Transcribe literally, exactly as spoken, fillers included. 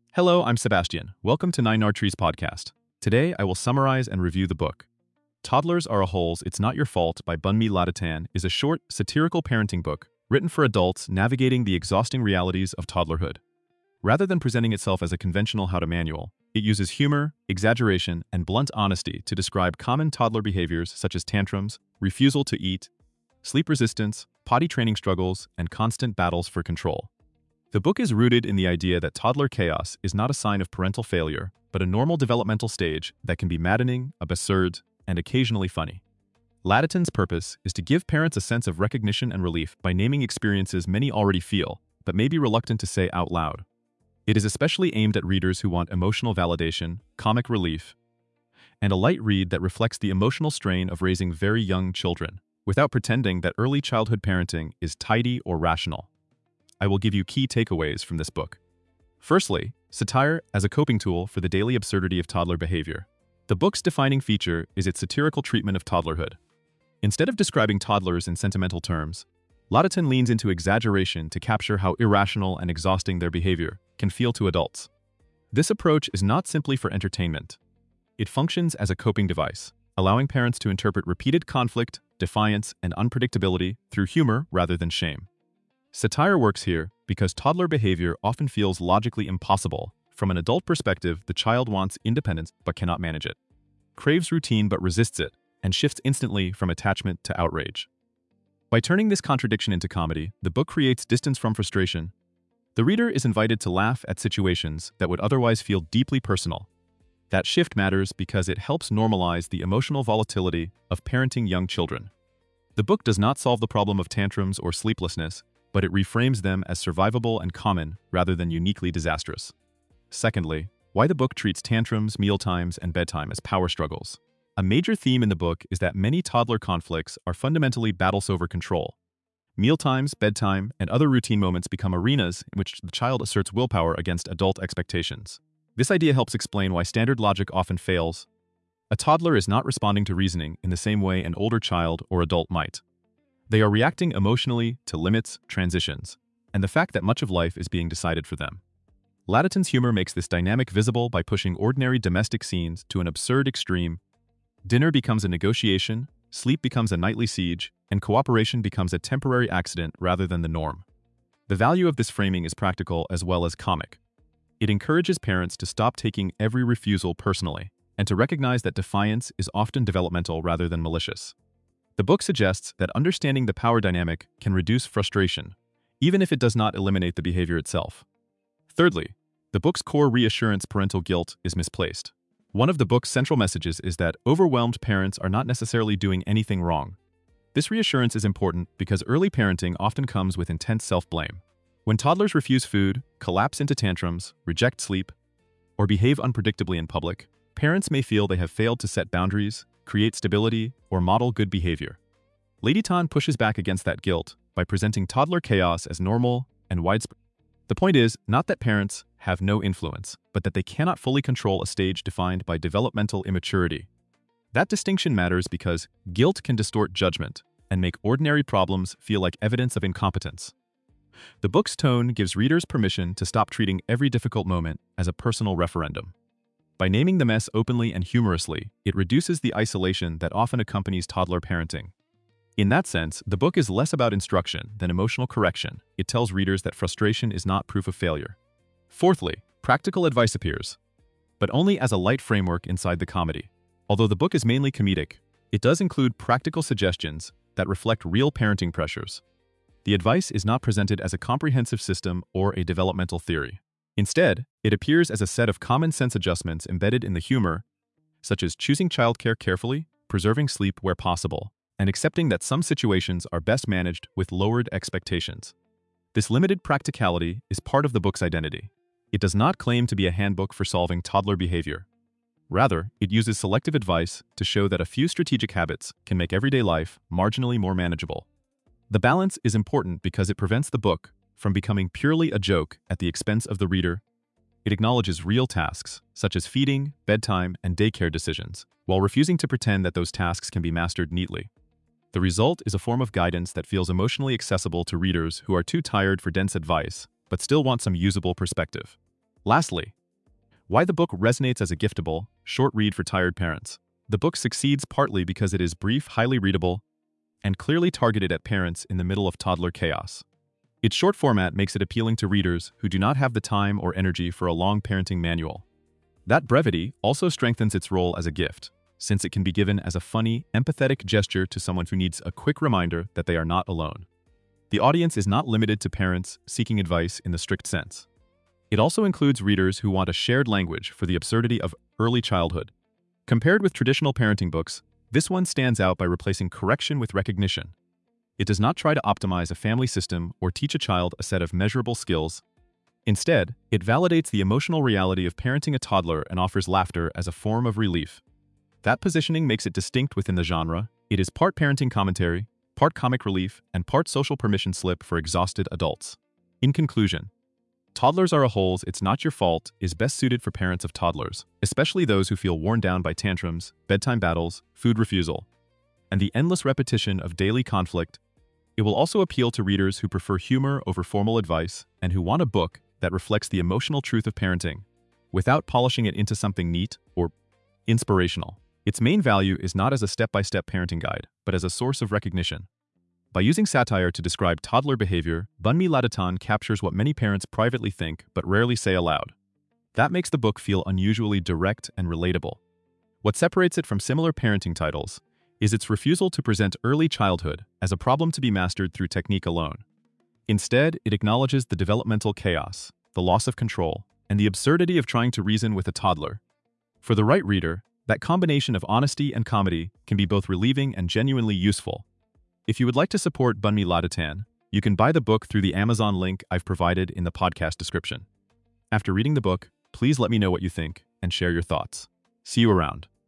Hello, I'm Sebastian. Welcome to Nine Archery's podcast. Today, I will summarize and review the book. Toddlers Are a Holes, It's Not Your Fault by Bunmi Laditan is a short, satirical parenting book written for adults navigating the exhausting realities of toddlerhood. Rather than presenting itself as a conventional how-to manual, it uses humor, exaggeration, and blunt honesty to describe common toddler behaviors such as tantrums, refusal to eat, sleep resistance, potty training struggles, and constant battles for control. The book is rooted in the idea that toddler chaos is not a sign of parental failure, but a normal developmental stage that can be maddening, absurd, and occasionally funny. Laditan's purpose is to give parents a sense of recognition and relief by naming experiences many already feel, but may be reluctant to say out loud. It is especially aimed at readers who want emotional validation, comic relief, and a light read that reflects the emotional strain of raising very young children, without pretending that early childhood parenting is tidy or rational. I will give you key takeaways from this book. Firstly, satire as a coping tool for the daily absurdity of toddler behavior. The book's defining feature is its satirical treatment of toddlerhood. Instead of describing toddlers in sentimental terms, Laditan leans into exaggeration to capture how irrational and exhausting their behavior can feel to adults. This approach is not simply for entertainment. It functions as a coping device, allowing parents to interpret repeated conflict, defiance, and unpredictability through humor rather than shame. Satire works here because toddler behavior often feels logically impossible. From an adult perspective, the child wants independence but cannot manage it, craves routine but resists it, and shifts instantly from attachment to outrage. By turning this contradiction into comedy, the book creates distance from frustration. The reader is invited to laugh at situations that would otherwise feel deeply personal. That shift matters because it helps normalize the emotional volatility of parenting young children. The book does not solve the problem of tantrums or sleeplessness, but it reframes them as survivable and common rather than uniquely disastrous. Secondly, why the book treats tantrums, mealtimes, and bedtime as power struggles. A major theme in the book is that many toddler conflicts are fundamentally battles over control. Mealtimes, bedtime, and other routine moments become arenas in which the child asserts willpower against adult expectations. This idea helps explain why standard logic often fails. A toddler is not responding to reasoning in the same way an older child or adult might. They are reacting emotionally to limits, transitions, and the fact that much of life is being decided for them. Laditan's humor makes this dynamic visible by pushing ordinary domestic scenes to an absurd extreme. Dinner becomes a negotiation, sleep becomes a nightly siege, and cooperation becomes a temporary accident rather than the norm. The value of this framing is practical as well as comic. It encourages parents to stop taking every refusal personally, and to recognize that defiance is often developmental rather than malicious. The book suggests that understanding the power dynamic can reduce frustration, even if it does not eliminate the behavior itself. Thirdly, the book's core reassurance parental guilt is misplaced. One of the book's central messages is that overwhelmed parents are not necessarily doing anything wrong. This reassurance is important because early parenting often comes with intense self-blame. When toddlers refuse food, collapse into tantrums, reject sleep, or behave unpredictably in public, parents may feel they have failed to set boundaries, create stability, or model good behavior. Laditan pushes back against that guilt by presenting toddler chaos as normal and widespread. The point is not that parents have no influence, but that they cannot fully control a stage defined by developmental immaturity. That distinction matters because guilt can distort judgment and make ordinary problems feel like evidence of incompetence. The book's tone gives readers permission to stop treating every difficult moment as a personal referendum. By naming the mess openly and humorously, it reduces the isolation that often accompanies toddler parenting. In that sense, the book is less about instruction than emotional correction. It tells readers that frustration is not proof of failure. Fourthly, practical advice appears, but only as a light framework inside the comedy. Although the book is mainly comedic, it does include practical suggestions that reflect real parenting pressures. The advice is not presented as a comprehensive system or a developmental theory. Instead, it appears as a set of common-sense adjustments embedded in the humor, such as choosing childcare carefully, preserving sleep where possible, and accepting that some situations are best managed with lowered expectations. This limited practicality is part of the book's identity. It does not claim to be a handbook for solving toddler behavior. Rather, it uses selective advice to show that a few strategic habits can make everyday life marginally more manageable. The balance is important because it prevents the book from becoming purely a joke at the expense of the reader. It acknowledges real tasks, such as feeding, bedtime, and daycare decisions, while refusing to pretend that those tasks can be mastered neatly. The result is a form of guidance that feels emotionally accessible to readers who are too tired for dense advice, but still want some usable perspective. Lastly, Why the book resonates as a giftable, short read for tired parents. The book succeeds partly because it is brief, highly readable, and clearly targeted at parents in the middle of toddler chaos. Its short format makes it appealing to readers who do not have the time or energy for a long parenting manual. That brevity also strengthens its role as a gift, since it can be given as a funny, empathetic gesture to someone who needs a quick reminder that they are not alone. The audience is not limited to parents seeking advice in the strict sense. It also includes readers who want a shared language for the absurdity of early childhood. Compared with traditional parenting books, this one stands out by replacing correction with recognition. It does not try to optimize a family system or teach a child a set of measurable skills. Instead, it validates the emotional reality of parenting a toddler and offers laughter as a form of relief. That positioning makes it distinct within the genre. It is part parenting commentary, part comic relief, and part social permission slip for exhausted adults. In conclusion, Toddlers Are a Holes, It's Not Your Fault is best suited for parents of toddlers, especially those who feel worn down by tantrums, bedtime battles, food refusal, and the endless repetition of daily conflict. It will also appeal to readers who prefer humor over formal advice and who want a book that reflects the emotional truth of parenting, without polishing it into something neat or inspirational. Its main value is not as a step-by-step parenting guide, but as a source of recognition. By using satire to describe toddler behavior, Bunmi Ladatan captures what many parents privately think but rarely say aloud. That makes the book feel unusually direct and relatable. What separates it from similar parenting titles is its refusal to present early childhood as a problem to be mastered through technique alone. Instead, it acknowledges the developmental chaos, the loss of control, and the absurdity of trying to reason with a toddler. For the right reader, that combination of honesty and comedy can be both relieving and genuinely useful. If you would like to support Bunmi Ladatan, you can buy the book through the Amazon link I've provided in the podcast description. After reading the book, please let me know what you think and share your thoughts. See you around.